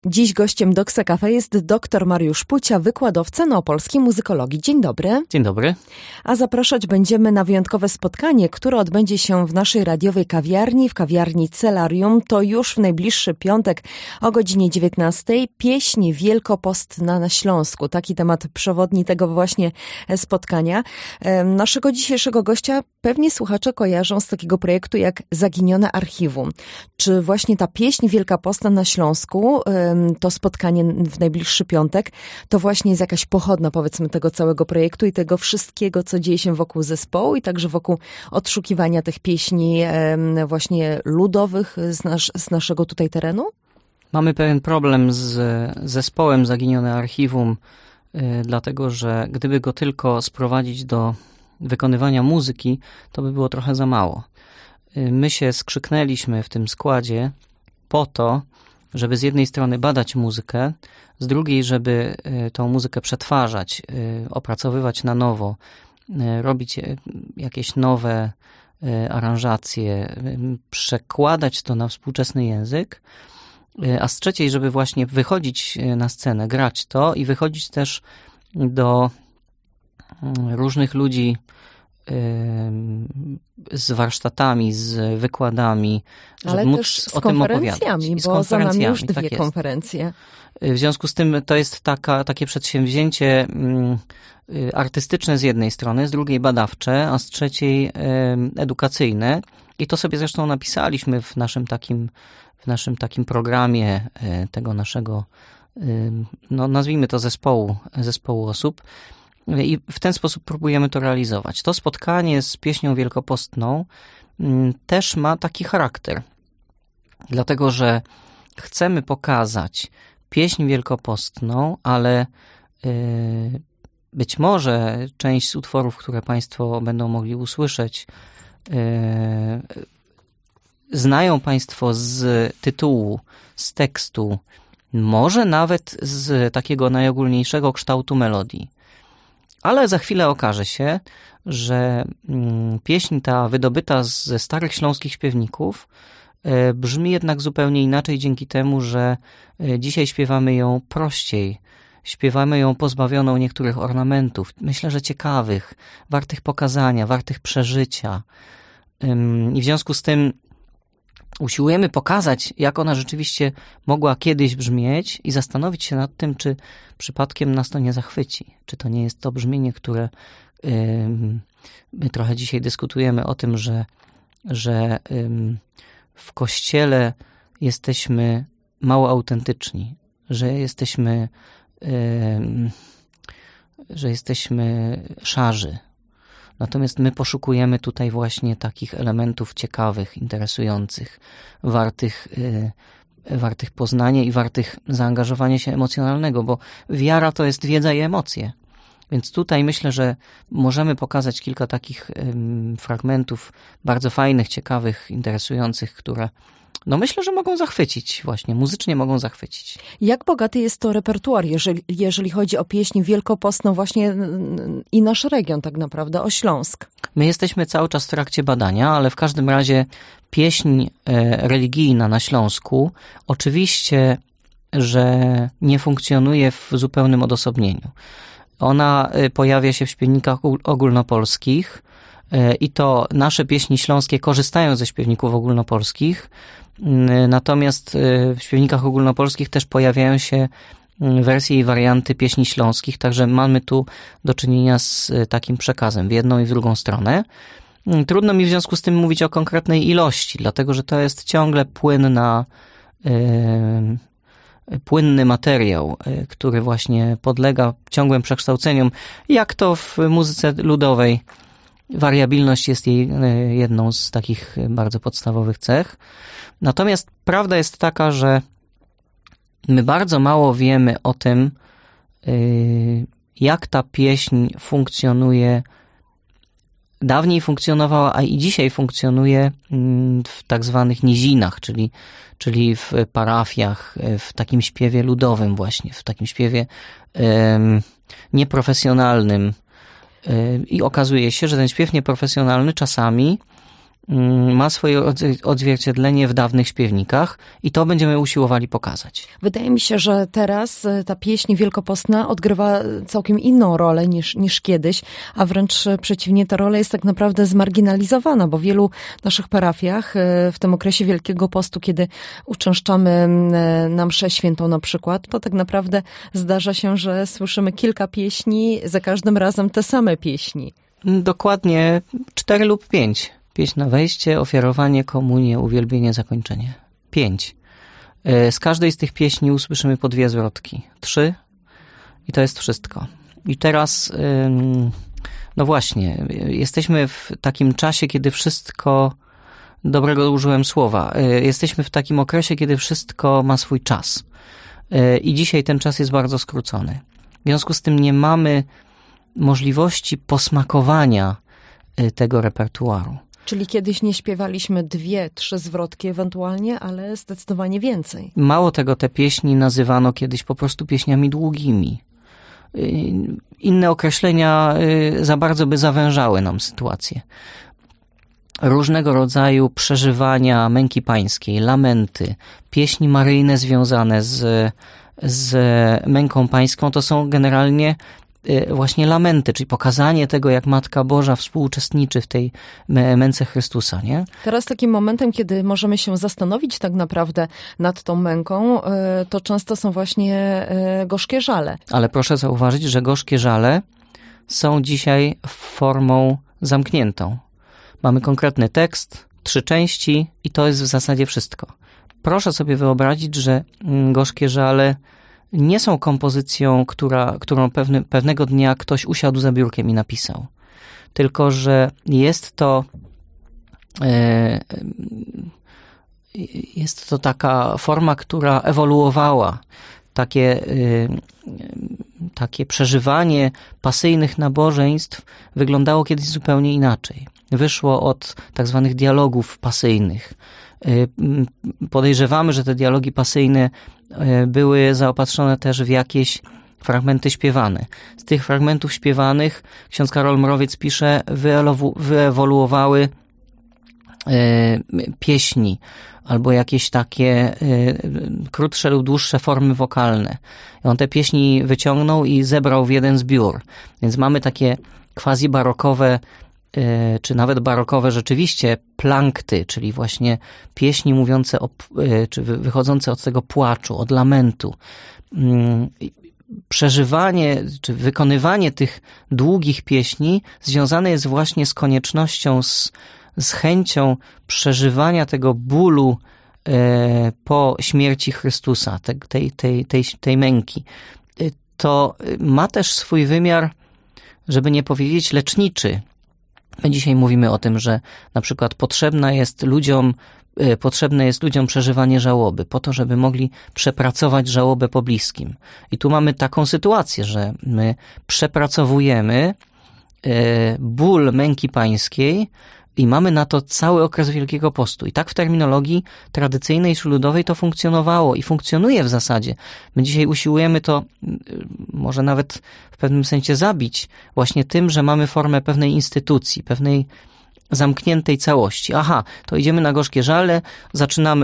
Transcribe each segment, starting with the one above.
Dziś gościem Doksa Cafe jest dr Mariusz Pucia, wykładowca Neopolskiej Muzykologii. Dzień dobry. Dzień dobry. A zapraszać będziemy na wyjątkowe spotkanie, które odbędzie się w naszej radiowej kawiarni, w kawiarni Celarium. To już w najbliższy piątek o godzinie 19:00. Pieśń wielkopostna na Śląsku. Taki temat przewodni tego właśnie spotkania. Naszego dzisiejszego gościa pewnie słuchacze kojarzą z takiego projektu jak Zaginione Archiwum. Czy właśnie ta pieśń wielkopostna na Śląsku, to spotkanie w najbliższy piątek, to właśnie jest jakaś pochodna, powiedzmy, tego całego projektu i tego wszystkiego, co dzieje się wokół zespołu i także wokół odszukiwania tych pieśni właśnie ludowych z naszego tutaj terenu? Mamy pewien problem z zespołem Zaginione Archiwum, dlatego że gdyby go tylko sprowadzić do wykonywania muzyki, to by było trochę za mało. My się skrzyknęliśmy w tym składzie po to, żeby z jednej strony badać muzykę, z drugiej, żeby tą muzykę przetwarzać, opracowywać na nowo, robić jakieś nowe aranżacje, przekładać to na współczesny język, a z trzeciej, żeby właśnie wychodzić na scenę, grać to i wychodzić też do różnych ludzi z warsztatami, z wykładami, żeby ale móc też z o tym opowiadać. Bo za nami już dwie konferencje. W związku z tym to jest takie przedsięwzięcie artystyczne z jednej strony, z drugiej badawcze, a z trzeciej edukacyjne. I to sobie zresztą napisaliśmy w naszym takim programie tego naszego, no nazwijmy to zespołu osób. I w ten sposób próbujemy to realizować. To spotkanie z pieśnią wielkopostną też ma taki charakter, dlatego że chcemy pokazać pieśń wielkopostną, ale być może część z utworów, które Państwo będą mogli usłyszeć, znają Państwo z tytułu, z tekstu, może nawet z takiego najogólniejszego kształtu melodii. Ale za chwilę okaże się, że pieśń ta wydobyta ze starych śląskich śpiewników brzmi jednak zupełnie inaczej dzięki temu, że dzisiaj śpiewamy ją prościej. Śpiewamy ją pozbawioną niektórych ornamentów, myślę, że ciekawych, wartych pokazania, wartych przeżycia. I w związku z tym usiłujemy pokazać, jak ona rzeczywiście mogła kiedyś brzmieć i zastanowić się nad tym, czy przypadkiem nas to nie zachwyci. Czy to nie jest to brzmienie, które my trochę dzisiaj dyskutujemy o tym, że w Kościele jesteśmy mało autentyczni, że jesteśmy szarzy. Natomiast my poszukujemy tutaj właśnie takich elementów ciekawych, interesujących, wartych poznania i wartych zaangażowania się emocjonalnego, bo wiara to jest wiedza i emocje. Więc tutaj myślę, że możemy pokazać kilka takich fragmentów bardzo fajnych, ciekawych, interesujących, które myślę, że mogą zachwycić właśnie, muzycznie mogą zachwycić. Jak bogaty jest to repertuar, jeżeli chodzi o pieśń wielkopostną właśnie i nasz region tak naprawdę, o Śląsk? My jesteśmy cały czas w trakcie badania, ale w każdym razie pieśń religijna na Śląsku oczywiście, że nie funkcjonuje w zupełnym odosobnieniu. Ona pojawia się w śpiewnikach ogólnopolskich i to nasze pieśni śląskie korzystają ze śpiewników ogólnopolskich, natomiast w śpiewnikach ogólnopolskich też pojawiają się wersje i warianty pieśni śląskich, także mamy tu do czynienia z takim przekazem w jedną i w drugą stronę. Trudno mi w związku z tym mówić o konkretnej ilości, dlatego że to jest ciągle płynny materiał, który właśnie podlega ciągłym przekształceniom, jak to w muzyce ludowej. Wariabilność jest jej jedną z takich bardzo podstawowych cech. Natomiast prawda jest taka, że my bardzo mało wiemy o tym, jak ta pieśń funkcjonuje, dawniej funkcjonowała, a i dzisiaj funkcjonuje w tak zwanych nizinach, czyli w parafiach, w takim śpiewie ludowym właśnie, w takim śpiewie nieprofesjonalnym. I okazuje się, że ten śpiew nieprofesjonalny czasami ma swoje odzwierciedlenie w dawnych śpiewnikach i to będziemy usiłowali pokazać. Wydaje mi się, że teraz ta pieśń wielkopostna odgrywa całkiem inną rolę niż kiedyś, a wręcz przeciwnie, ta rola jest tak naprawdę zmarginalizowana, bo w wielu naszych parafiach w tym okresie Wielkiego Postu, kiedy uczęszczamy na mszę świętą na przykład, to tak naprawdę zdarza się, że słyszymy kilka pieśni, za każdym razem te same pieśni. Dokładnie 4 lub 5. Pieśń na wejście, ofiarowanie, komunię, uwielbienie, zakończenie. 5. Z każdej z tych pieśni usłyszymy po 2 zwrotki. 3 i to jest wszystko. I teraz, no właśnie, jesteśmy w takim czasie, kiedy wszystko, dobrego użyłem słowa, jesteśmy w takim okresie, kiedy wszystko ma swój czas. I dzisiaj ten czas jest bardzo skrócony. W związku z tym nie mamy możliwości posmakowania tego repertuaru. Czyli kiedyś nie śpiewaliśmy 2-3 zwrotki ewentualnie, ale zdecydowanie więcej. Mało tego, te pieśni nazywano kiedyś po prostu pieśniami długimi. Inne określenia za bardzo by zawężały nam sytuację. Różnego rodzaju przeżywania męki pańskiej, lamenty, pieśni maryjne związane z męką pańską, to są generalnie właśnie lamenty, czyli pokazanie tego, jak Matka Boża współuczestniczy w tej męce Chrystusa, nie? Teraz takim momentem, kiedy możemy się zastanowić tak naprawdę nad tą męką, to często są właśnie gorzkie żale. Ale proszę zauważyć, że gorzkie żale są dzisiaj formą zamkniętą. Mamy konkretny tekst, 3 części i to jest w zasadzie wszystko. Proszę sobie wyobrazić, że gorzkie żale nie są kompozycją, którą pewnego dnia ktoś usiadł za biurkiem i napisał. Tylko że jest to taka forma, która ewoluowała. Takie przeżywanie pasyjnych nabożeństw wyglądało kiedyś zupełnie inaczej. Wyszło od tak zwanych dialogów pasyjnych. Podejrzewamy, że te dialogi pasyjne były zaopatrzone też w jakieś fragmenty śpiewane. Z tych fragmentów śpiewanych ksiądz Karol Mrowiec pisze, wyewoluowały pieśni albo jakieś takie krótsze lub dłuższe formy wokalne. I on te pieśni wyciągnął i zebrał w jeden zbiór. Więc mamy takie quasi-barokowe czy nawet barokowe rzeczywiście plankty, czyli właśnie pieśni mówiące czy wychodzące od tego płaczu, od lamentu. Przeżywanie, czy wykonywanie tych długich pieśni związane jest właśnie z koniecznością, z chęcią przeżywania tego bólu po śmierci Chrystusa, tej męki. To ma też swój wymiar, żeby nie powiedzieć leczniczy. My dzisiaj mówimy o tym, że na przykład potrzebne jest ludziom przeżywanie żałoby, po to, żeby mogli przepracować żałobę po bliskim. I tu mamy taką sytuację, że my przepracowujemy ból męki pańskiej i mamy na to cały okres Wielkiego Postu. I tak w terminologii tradycyjnej czy ludowej to funkcjonowało i funkcjonuje w zasadzie. My dzisiaj usiłujemy to może nawet w pewnym sensie zabić właśnie tym, że mamy formę pewnej instytucji, pewnej zamkniętej całości. Aha, to idziemy na gorzkie żale, zaczynamy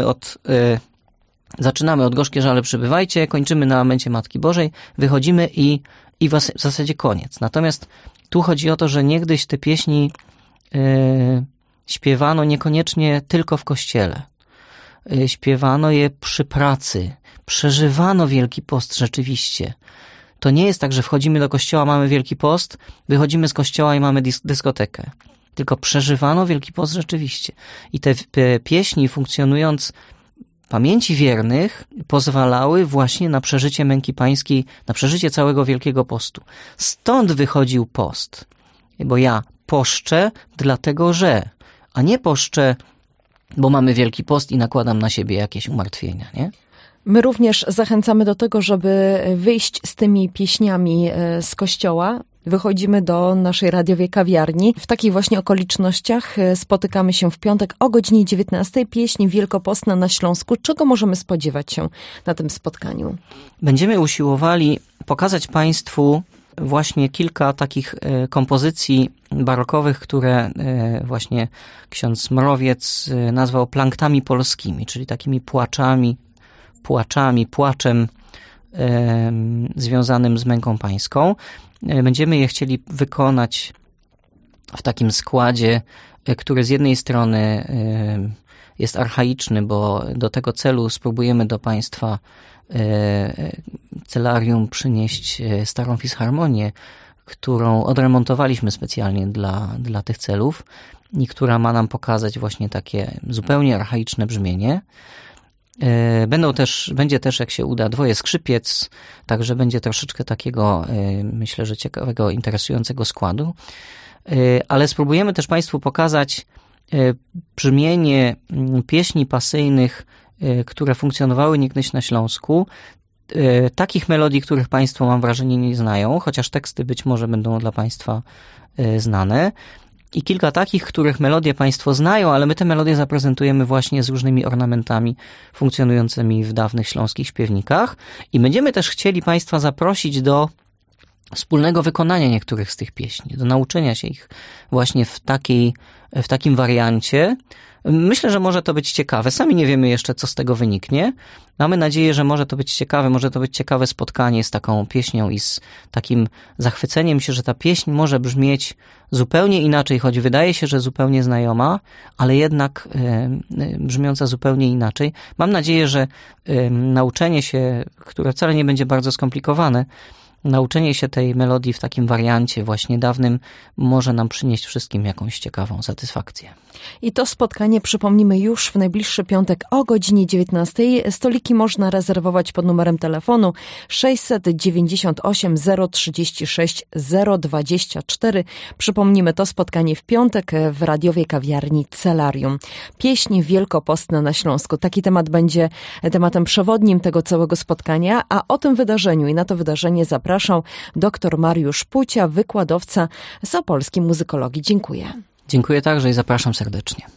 od gorzkie żale przybywajcie, kończymy na lamencie Matki Bożej, wychodzimy i w zasadzie koniec. Natomiast tu chodzi o to, że niegdyś te pieśni śpiewano niekoniecznie tylko w kościele. Śpiewano je przy pracy. Przeżywano Wielki Post rzeczywiście. To nie jest tak, że wchodzimy do kościoła, mamy Wielki Post, wychodzimy z kościoła i mamy dyskotekę. Tylko przeżywano Wielki Post rzeczywiście. I te pieśni, funkcjonując w pamięci wiernych, pozwalały właśnie na przeżycie męki pańskiej, na przeżycie całego Wielkiego Postu. Stąd wychodził post. Bo ja poszczę dlatego, że, a nie poszczę, bo mamy Wielki Post i nakładam na siebie jakieś umartwienia, nie? My również zachęcamy do tego, żeby wyjść z tymi pieśniami z kościoła. Wychodzimy do naszej radiowej kawiarni. W takich właśnie okolicznościach spotykamy się w piątek o godzinie 19. Pieśń wielkopostna na Śląsku. Czego możemy spodziewać się na tym spotkaniu? Będziemy usiłowali pokazać Państwu właśnie kilka takich kompozycji barokowych, które właśnie ksiądz Mrowiec nazwał planktami polskimi, czyli takimi płaczem związanym z męką pańską. Będziemy je chcieli wykonać w takim składzie, który z jednej strony jest archaiczny, bo do tego celu spróbujemy do Państwa celarium przynieść starą fisharmonię, którą odremontowaliśmy specjalnie dla tych celów i która ma nam pokazać właśnie takie zupełnie archaiczne brzmienie. Będzie też, jak się uda, 2 skrzypiec, także będzie troszeczkę takiego, myślę, że ciekawego, interesującego składu. Ale spróbujemy też Państwu pokazać brzmienie pieśni pasyjnych, które funkcjonowały niegdyś na Śląsku, takich melodii, których Państwo, mam wrażenie, nie znają, chociaż teksty być może będą dla Państwa znane. I kilka takich, których melodie Państwo znają, ale my te melodie zaprezentujemy właśnie z różnymi ornamentami funkcjonującymi w dawnych śląskich śpiewnikach. I będziemy też chcieli Państwa zaprosić do wspólnego wykonania niektórych z tych pieśni, do nauczenia się ich właśnie w takim wariancie. Myślę, że może to być ciekawe. Sami nie wiemy jeszcze, co z tego wyniknie. Mamy nadzieję, że może to być ciekawe spotkanie z taką pieśnią i z takim zachwyceniem się, że ta pieśń może brzmieć zupełnie inaczej, choć wydaje się, że zupełnie znajoma, ale jednak brzmiąca zupełnie inaczej. Mam nadzieję, że nauczenie się, które wcale nie będzie bardzo skomplikowane, nauczenie się tej melodii w takim wariancie właśnie dawnym może nam przynieść wszystkim jakąś ciekawą satysfakcję. I to spotkanie przypomnimy już w najbliższy piątek o godzinie 19. Stoliki można rezerwować pod numerem telefonu 698 036 024. Przypomnimy to spotkanie w piątek w radiowej kawiarni Celarium. Pieśń wielkopostna na Śląsku. Taki temat będzie tematem przewodnim tego całego spotkania, a o tym wydarzeniu i na to wydarzenie zapraszał dr Mariusz Pucia, wykładowca z Opolskiej Muzykologii. Dziękuję. Dziękuję także i zapraszam serdecznie.